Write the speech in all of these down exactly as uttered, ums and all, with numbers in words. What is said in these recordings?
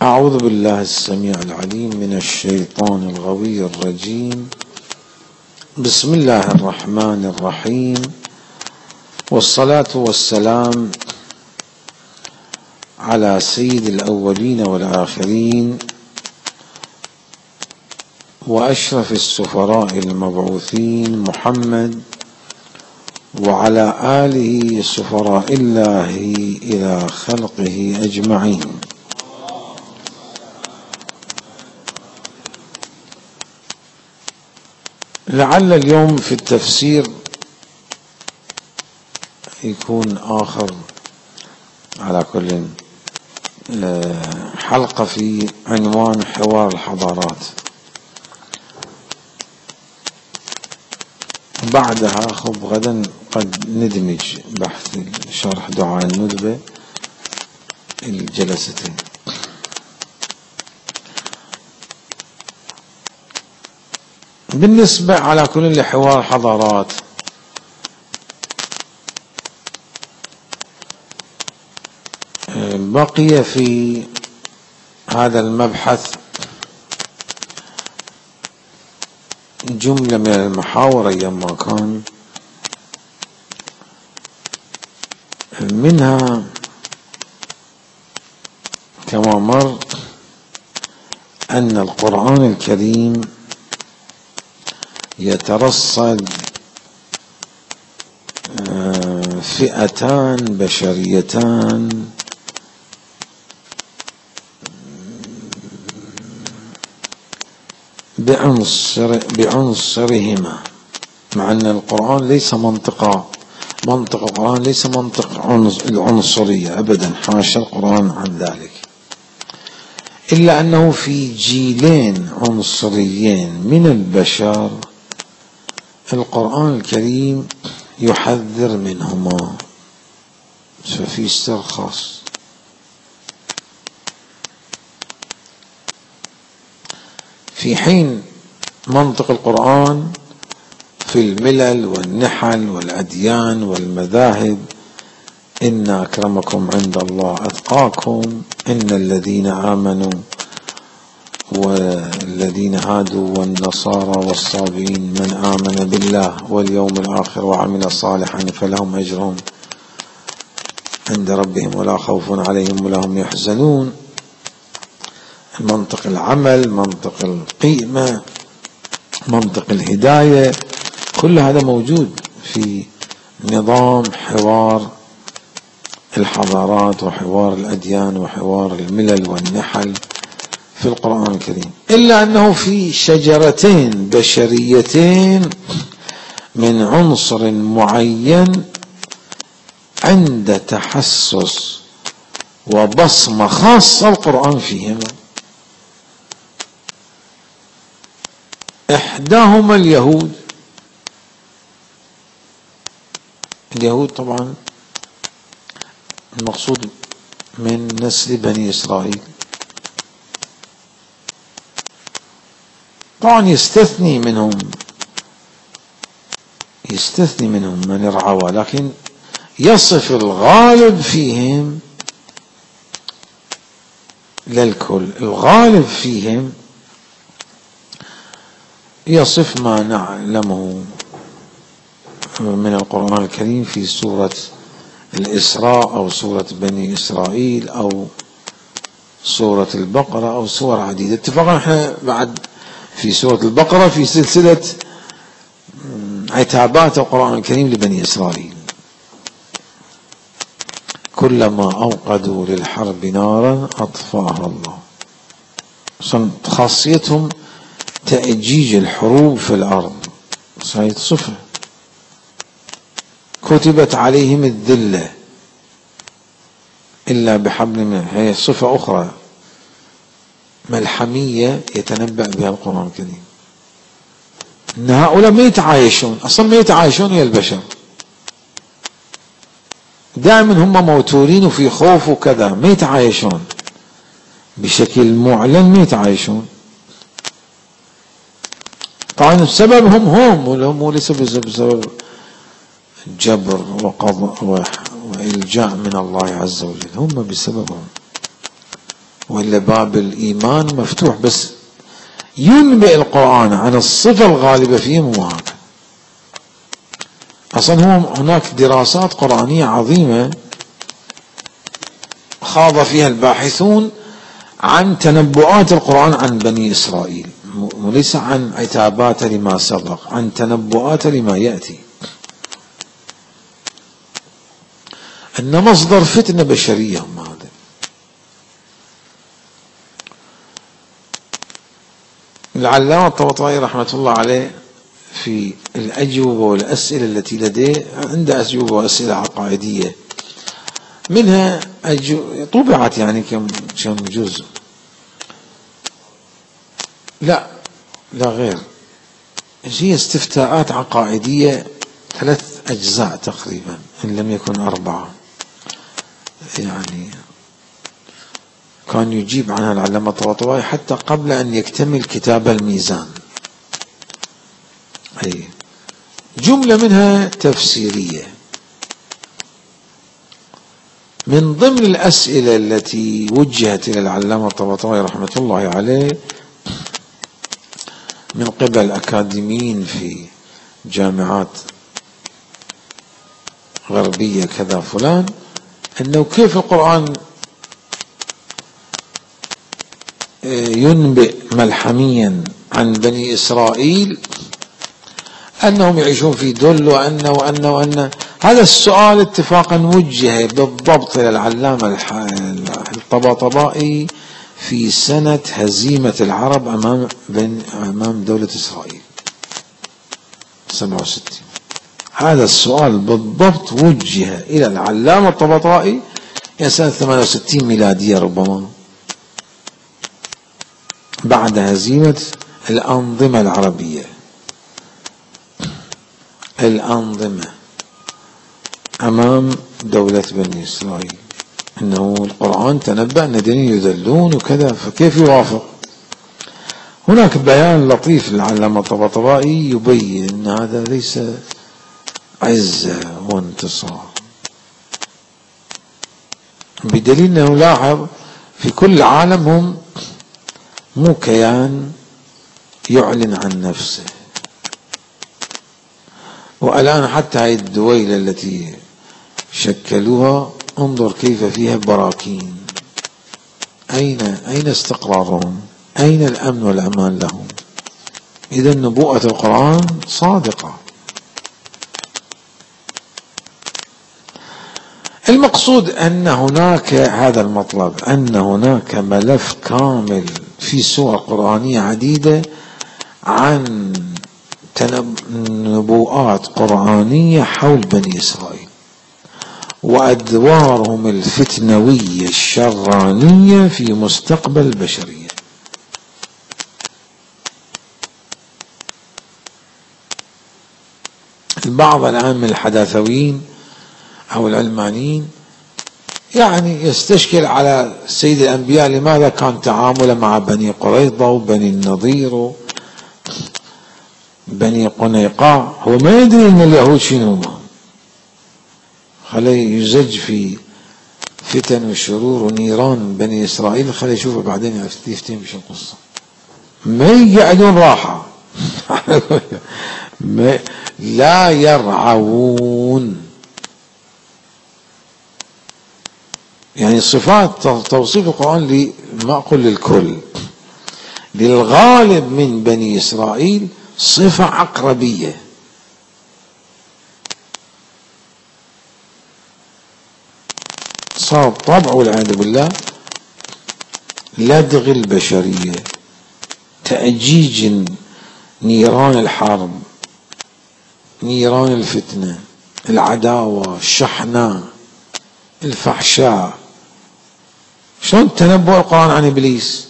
أعوذ بالله السميع العليم من الشيطان الغوي الرجيم. بسم الله الرحمن الرحيم، والصلاة والسلام على سيد الأولين والآخرين وأشرف السفراء المبعوثين محمد وعلى آله سفراء الله إلى خلقه أجمعين. لعل اليوم في التفسير يكون آخر على كل حلقة في عنوان حوار الحضارات، بعدها خب غدا قد ندمج بحث شرح دعاء الندبة الجلستين. بالنسبة على كل لحوار الحضارات بقي في هذا المبحث جملة من المحاور أيام ما كان، منها كما مر أن القرآن الكريم يترصد فئتان بشريتان بعنصر بعنصرهما، مع أن القرآن ليس منطقة منطق القرآن ليس منطق العنصرية أبدا، حاشا القرآن عن ذلك، إلا أنه في جيلين عنصريين من البشر القرآن الكريم يحذر منهما، ففي سر خاص. في حين منطق القرآن في الملل والنحل والأديان والمذاهب، إن أكرمكم عند الله أتقاكم، إن الذين آمنوا والذين هادوا والنصارى والصابئين من آمن بالله واليوم الآخر وعمل صالحا فلهم أجرهم عند ربهم ولا خوف عليهم ولا هم يحزنون. منطق العمل، منطق القيمة، منطق الهداية، كل هذا موجود في نظام حوار الحضارات وحوار الأديان وحوار الملل والنحل في القرآن الكريم، إلا أنه في شجرتين بشريتين من عنصر معين عند تحسس وبصمة خاصة القرآن فيهما. إحداهما اليهود. اليهود طبعا المقصود من نسل بني إسرائيل، طبعا يستثني منهم يستثني منهم من الرعوة، لكن يصف الغالب فيهم للكل. الغالب فيهم يصف ما نعلمه من القرآن الكريم في سورة الإسراء أو سورة بني إسرائيل أو سورة البقرة أو سور عديدة. اتفقنا احنا بعد في سورة البقرة في سلسلة عتابات القرآن الكريم لبني إسرائيل، كلما أوقدوا للحرب نارا أطفأها الله. خاصيتهم تأجيج الحروب في الأرض، صحيح صفة كتبت عليهم الذلة إلا بحبل من، هي صفة أخرى ملحمية يتنبأ بها القرآن الكريم، إن هؤلاء ما يتعايشون أصلا، ما يتعايشون ويا البشر، دائما هم موتورين وفي خوف وكذا، ما يتعايشون بشكل معلن، ما يتعايشون. طبعا بسببهم هم هم ليس بسبب جبر وقضاء وإلجاء من الله عز وجل، هم بسببهم. وإلا باب الإيمان مفتوح، بس ينبئ القرآن عن الصفة الغالبة فيه مو هكذا. أصلا هو هناك دراسات قرآنية عظيمة خاض فيها الباحثون عن تنبؤات القرآن عن بني إسرائيل، وليس عن عتابات لما سبق، عن تنبؤات لما يأتي، أن مصدر فتنة بشرية هم هذا. العلامة الطباطبائي رحمة الله عليه في الأجوبة والأسئلة التي لديه عنده أجوبة وأسئلة عقائدية، منها طبعت يعني كم كم جزء، لا لا غير، هي استفتاءات عقائدية ثلاث أجزاء تقريبا إن لم يكن أربعة، يعني كان يجيب عنها العلامة الطباطبائي حتى قبل أن يكتمل كتاب الميزان. أي جملة منها تفسيرية. من ضمن الأسئلة التي وجهت إلى العلامة الطباطبائي رحمة الله عليه من قبل أكاديميين في جامعات غربية كذا فلان، أنه كيف القرآن ينبئ ملحميا عن بني إسرائيل أنهم يعيشون في دل وأن وأن وأن. هذا السؤال اتفاقا وجه بالضبط إلى العلامة الطباطبائي في سنة هزيمة العرب أمام أمام دولة إسرائيل سبعة وستين. هذا السؤال بالضبط وجه إلى العلامة الطباطبائي في سنة ثمانية وستين ميلادية، ربما بعد هزيمة الأنظمة العربية. الأنظمة أمام دولة بني إسرائيل، إنه القرآن تنبأ أن الذين يذلون وكذا، فكيف يوافق؟ هناك بيان لطيف للعلامة الطباطبائي يبين أن هذا ليس عزة وانتصار، بدليل أنه لاحظ في كل عالم هم مو كيان يعلن عن نفسه. والآن حتى هذه الدويلة التي شكلوها انظر كيف فيها براكين. أين أين استقرارهم؟ أين الأمن والأمان لهم؟ إذا نبوءة القرآن صادقة. المقصود أن هناك هذا المطلب، أن هناك ملف كامل في سور قرآنية عديدة عن نبوءات قرآنية حول بني إسرائيل وأدوارهم الفتنوية الشرانية في مستقبل البشرية. البعض الآن من الحداثويين أو العلمانيين يعني يستشكل على سيد الأنبياء لماذا كان تعامله مع بني قريظة وبني النضير وبني قنيقاع، هو ما يدري أن اليهود شنو هم، خليه يزج في فتن وشرور ونيران بني إسرائيل، خليه يشوفه بعدين يفتهم بشو القصة. ما يقعدون راحة لا يرعون. يعني صفات توصيف القرآن ما أقول للكل، للغالب من بني إسرائيل صفة عقربية، صار طبع والعياذ بالله لدغ البشرية، تأجيج نيران الحرب، نيران الفتنة، العداوة، الشحناء، الفحشاء. شلون تنبؤ القرآن عن إبليس؟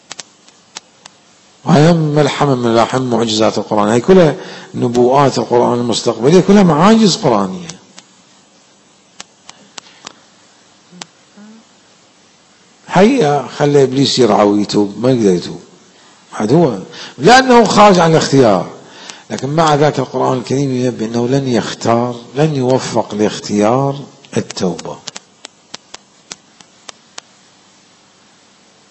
وهي ملحمة من ملاحم معجزات القرآن، هي كلها نبوءات القرآن المستقبلية، كلها معاجز قرآنية. هيا خلي إبليس يرعى ويتوب، ما يقدر يتوب، هذا هو لأنه خارج عن الاختيار. لكن مع ذلك القرآن الكريم ينبه أنه لن يختار، لن يوفق لاختيار التوبة.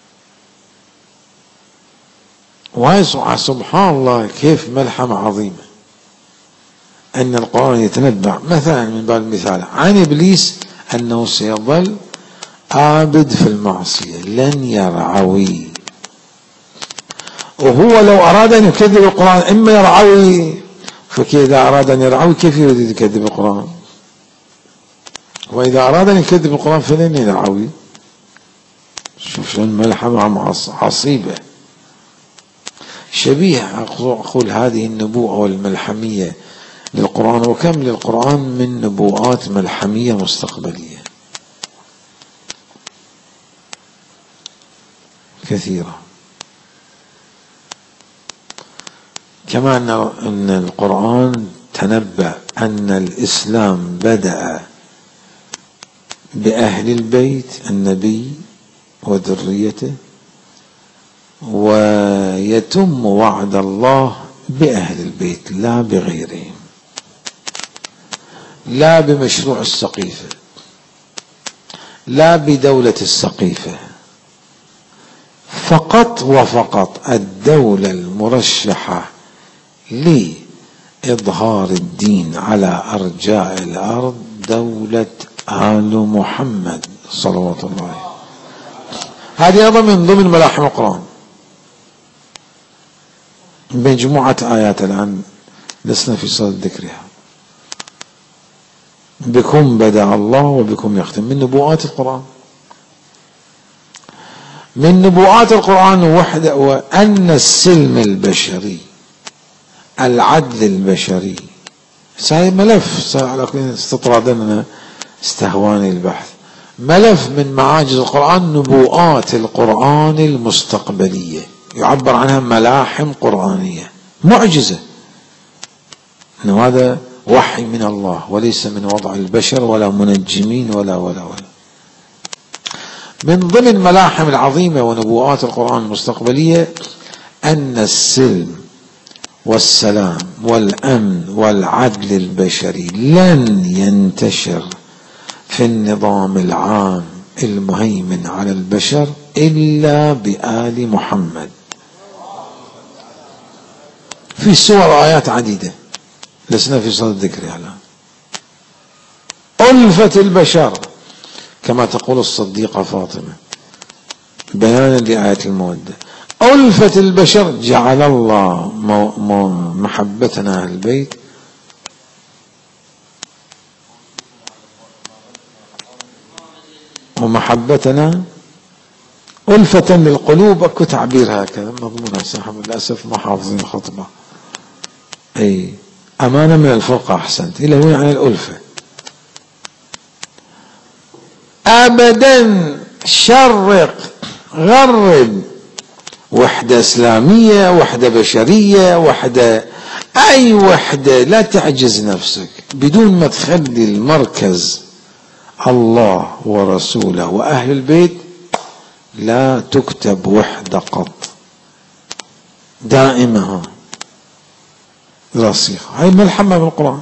وهي سبحان الله كيف ملحمة عظيمة أن القرآن يتنبأ مثلا من باب المثال عن إبليس أنه سيظل عابد في المعصية لن يرعوي، وهو لو أراد أن يكذب القرآن إما يرعوي، فإذا أراد أن يرعوي كيف يريد يكذب القرآن؟ وإذا أراد أن يكذب القرآن فلن يرعوي. شوف شلون ملحمة عصيبة شبيه. أقول هذه النبوءة والملحمية للقرآن، وكم للقرآن من نبوءات ملحمية مستقبلية كثيرة. كما أن القرآن تنبأ أن الإسلام بدأ بأهل البيت النبي وذريته، ويتم وعد الله بأهل البيت لا بغيرهم، لا بمشروع السقيفة، لا بدولة السقيفة، فقط وفقط الدولة المرشحة لإظهار الدين على أرجاء الأرض دولة آل محمد صلوات الله عليه. هذه أيضا من ضمن ملاحم القرآن مجموعة آيات الآن لسنا في صدد ذكرها. بكم بدأ الله وبكم يختم، من نبوءات القرآن. من نبوءات القرآن وحده وأن السلم البشري، العدل البشري، سهي ملف على استطرادنا استهواني البحث، ملف من معاجز القرآن، نبوءات القرآن المستقبلية يعبر عنها ملاحم قرآنية معجزة، إنه هذا وحي من الله وليس من وضع البشر ولا منجمين ولا ولا ولا. من ضمن الملاحم العظيمة ونبوءات القرآن المستقبلية أن السلم والسلام والأمن والعدل البشري لن ينتشر في النظام العام المهيمن على البشر إلا بآل محمد. في سور آيات عديدة لسنا في صدد ذكرها الآن. ألفة البشر كما تقول الصديقة فاطمة بيانا لآية المودة، ألفة البشر جعل الله محبتنا أهل البيت ومحبتنا ألفة للقلوب. أكو تعبير هكذا مضمون ساحب للأسف ما حافظين الخطبة، أي أمانة من الفرقة أحسنت إلى هنا عن الألفة. أبدا شرق غرب، وحدة إسلامية، وحدة بشرية، وحدة أي وحدة، لا تعجز نفسك بدون ما تخلي المركز الله ورسوله وأهل البيت، لا تكتب وحدة قط، دائمة راسخة. هاي ملحمة بالقرآن.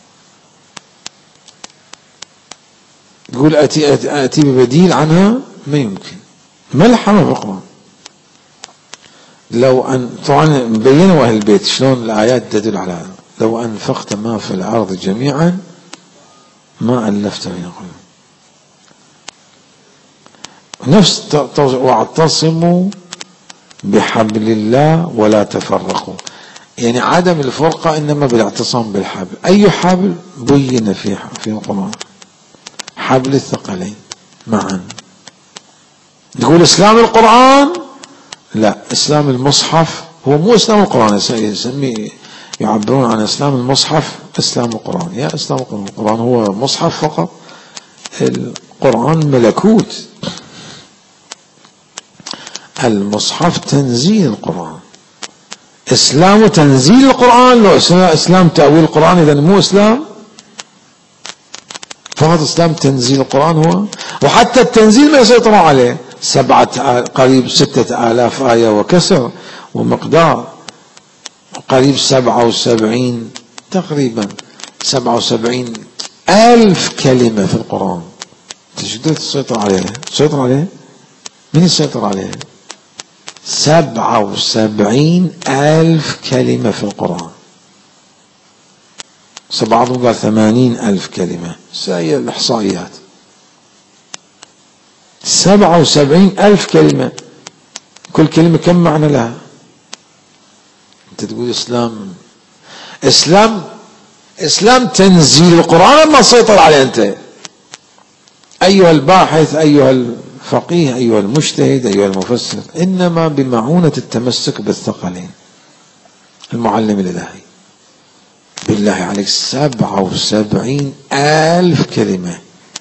يقول أتي, أتي, أتي ببديل عنها ما يمكن، ملحمة بالقرآن. لو أن طبعا مبينوا أهل البيت شلون الآيات تدل على هذا، لو أنفقت ما في الأرض جميعا ما ألفت بين قلوبهم. نفس واعتصموا بحبل الله ولا تفرقوا، يعني عدم الفرقة إنما بالاعتصام بالحبل. أي حبل بين في في القرآن؟ حبل الثقلين معا. تقول إسلام القرآن؟ لا، إسلام المصحف هو مو إسلام القرآن، يسميه يعبرون عن إسلام المصحف إسلام القرآن. يا إسلام القرآن، القرآن هو مصحف فقط، القرآن ملكوت، المصحف تنزيل القرآن. إسلام تنزيل القرآن، لو إسلام تأويل القرآن إذا مو إسلام، فقط إسلام تنزيل القرآن هو. وحتى التنزيل ما يسيطر عليه سبعة قريب ستة آلاف آية وكسر ومقدار، قريب سبعة وسبعين تقريبا سبعة وسبعين ألف كلمة في القرآن. تقدر تسيطر عليها؟ تسيطر عليها؟ من يسيطر عليها؟ سبعة وسبعين ألف كلمة في القرآن. بعضهم قال ثمانين ألف كلمة، هي الإحصائيات. سبعة وسبعين ألف كلمة، كل كلمة كم معنى لها؟ أنت تقول إسلام إسلام إسلام تنزيل القرآن ما سيطر عليه أنت أيها الباحث، أيها الفقيه، أيها المجتهد، أيها المفسر، إنما بمعونة التمسك بالثقلين. المعلم الإلهي بالله عليك سبعة وسبعين ألف كلمة،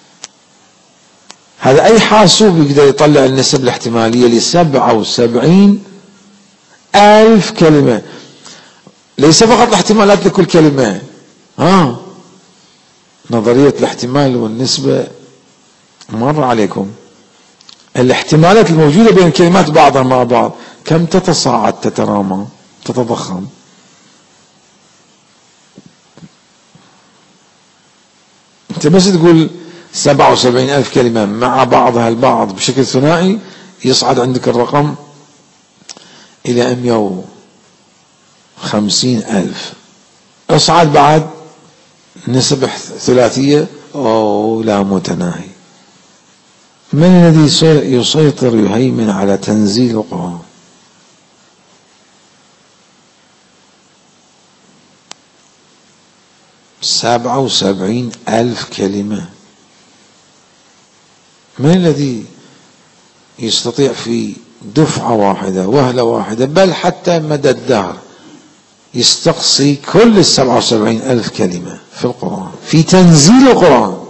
هذا أي حاسوب يقدر يطلع النسب الاحتمالية لسبعة وسبعين ألف كلمة. ليس فقط الاحتمالات لكل كلمة، ها نظرية الاحتمال والنسبة مر عليكم. الاحتمالات الموجودة بين الكلمات بعضها مع بعض كم تتصاعد، تترامى، تتضخم. انت بس تقول سبعة وسبعين ألف كلمة مع بعضها البعض بشكل ثنائي يصعد عندك الرقم إلى مئة وخمسين ألف. اصعد بعد نسب ثلاثية أو لا متناهي. من الذي يسيطر يهيمن على تنزيل القرآن؟ سبعة وسبعين ألف كلمة. من الذي يستطيع في دفعة واحدة وهلة واحدة بل حتى مدى الدهر يستقصي كل السبعة وسبعين ألف كلمة في القرآن في تنزيل القرآن؟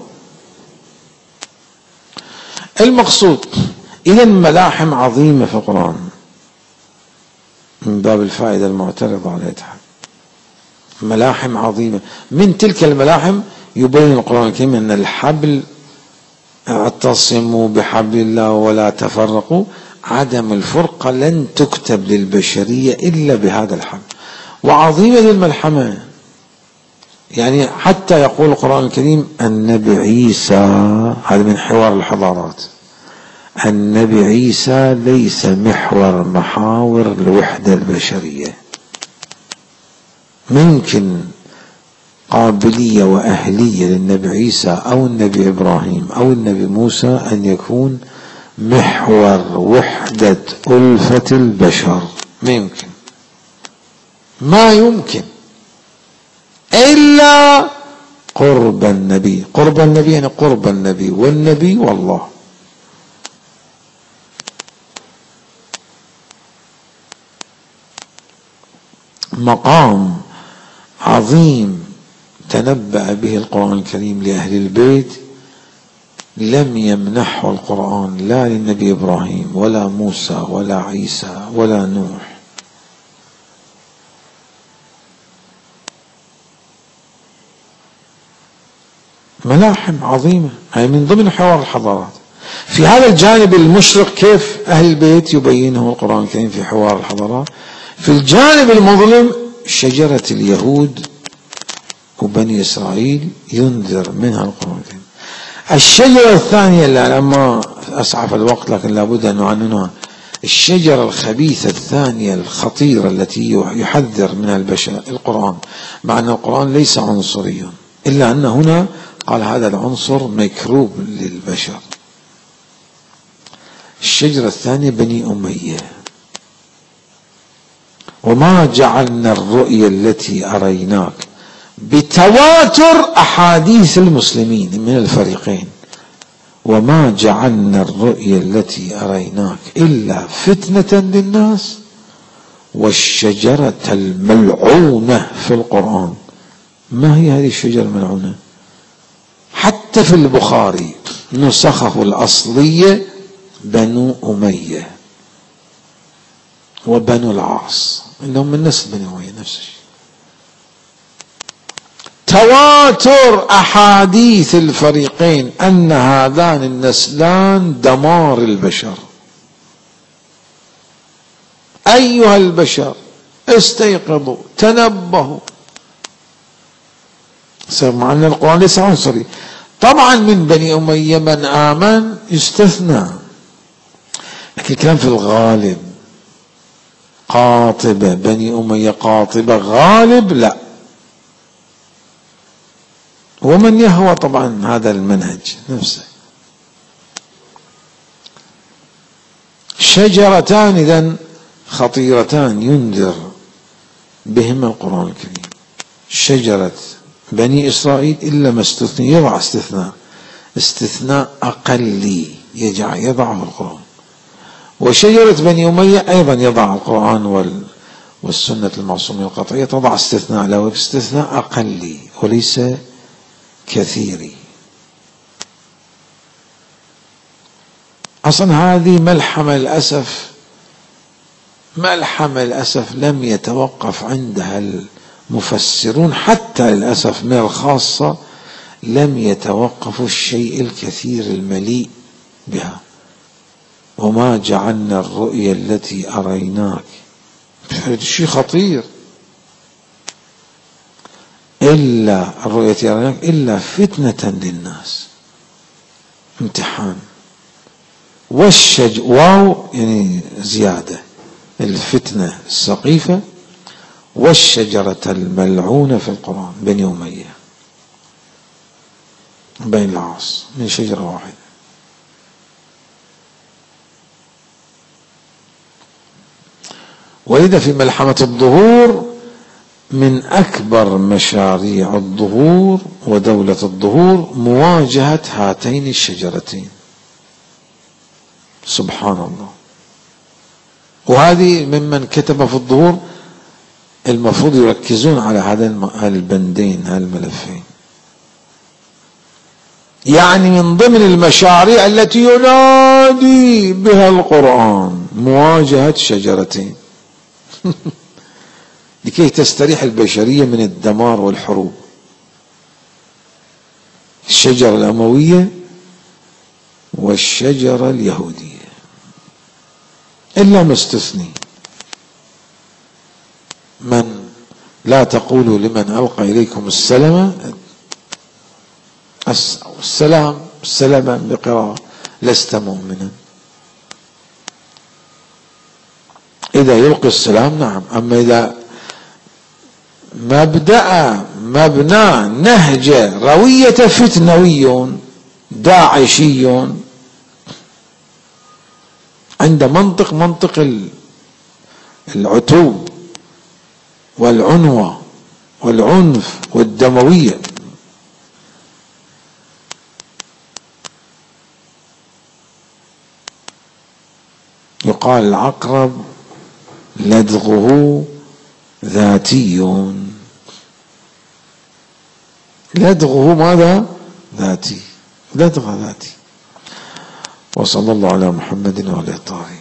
المقصود إذا ملاحم عظيمة في القرآن من باب الفائدة المعترضة على تحت. ملاحم عظيمة، من تلك الملاحم يبين القرآن الكريم أن الحبل اعتصموا بحبل الله ولا تفرقوا، عدم الفرقة لن تكتب للبشرية إلا بهذا الحبل. وعظيمة الملحمة، يعني حتى يقول القرآن الكريم النبي عيسى، هذا من حوار الحضارات، النبي عيسى ليس محور محاور الوحدة البشرية. ممكن قابلية وأهلية للنبي عيسى أو النبي إبراهيم أو النبي موسى أن يكون محور وحدة ألفة البشر، ما يمكن، ما يمكن إلا قرب النبي. قرب النبي يعني قرب النبي والنبي والله. مقام عظيم تنبأ به القرآن الكريم لأهل البيت لم يمنحه القرآن لا للنبي إبراهيم ولا موسى ولا عيسى ولا نوح. ملاحم عظيمة، هي من ضمن حوار الحضارات. في هذا الجانب المشرق كيف أهل البيت يبينه القرآن الكريم في حوار الحضارات. في الجانب المظلم شجرة اليهود وبني إسرائيل ينذر منها القرآن الكريم. الشجرة الثانية اللي ما أسعف الوقت لكن لابد أن نعننها، الشجرة الخبيثة الثانية الخطيرة التي يحذر منها البشر القرآن، مع أن القرآن ليس عنصريا إلا أن هنا قال هذا العنصر مكروب للبشر. الشجرة الثانية بني أمية. وما جعلنا الرؤيا التي أريناك بتواتر أحاديث المسلمين من الفريقين، وما جعلنا الرؤيا التي أريناك إلا فتنة للناس والشجرة الملعونة في القرآن. ما هي هذه الشجرة الملعونة؟ حتى في البخاري نسخه الأصلية بنو أمية وبنو العاص، إنهم من نسل بني أمية نفس الشيء. تواتر أحاديث الفريقين أن هذان النسلان دمار البشر. أيها البشر استيقظوا تنبهوا. مع أن القرآن ليس عنصري. طبعا من بني أمية من آمن يستثنى، لكن الكلام في الغالب قاطبة بني أمية قاطبة غالب، لا. ومن يهوى طبعا هذا المنهج نفسه. شجرتان إذن خطيرتان ينذر بهما القرآن الكريم. شجرة بني إسرائيل إلا ما استثنى، يضع استثناء، استثناء أقلي يجع يضعه القرآن. وشجرة بني أمية أيضا يضع القرآن والسنة المعصومة القطعية تضع استثناء له، استثناء أقلي وليس كثيري. أصلا هذه ملحمة للأسف، ملحمة للأسف لم يتوقف عندها المفسرون حتى للأسف من الخاصة، لم يتوقفوا الشيء الكثير المليء بها. وما جعلنا الرؤيا التي أريناك، شيء خطير، إلا الرؤيا التي أريناك إلا فتنة للناس، امتحان. والشج واو يعني زيادة، الفتنة السقيفة. والشجرة الملعونة في القرآن بني أمية بين العاص من شجرة واحدة. ولذا في ملحمة الظهور من أكبر مشاريع الظهور ودولة الظهور مواجهة هاتين الشجرتين. سبحان الله. وهذه ممن كتب في الظهور المفروض يركزون على هذين البندين هالملفين. يعني من ضمن المشاريع التي ينادي بها القرآن مواجهة شجرتين لكي تستريح البشرية من الدمار والحروب. الشجرة الأموية والشجرة اليهودية إلا ما استثني. من لا تقولوا لمن ألقى إليكم السلام السلام السلام بقراءة لست مؤمنا. إذا يلقي السلام نعم، أما إذا مبدأ مبنى نهج روية فتنوي داعشي عند منطق منطق العتو والعنوة والعنف والدموية. يقال العقرب لدغه ذاتي، لدغه ماذا؟ ذاتي، لدغ ذاتي. وصلى الله على محمد وعلى آله الطاهرين.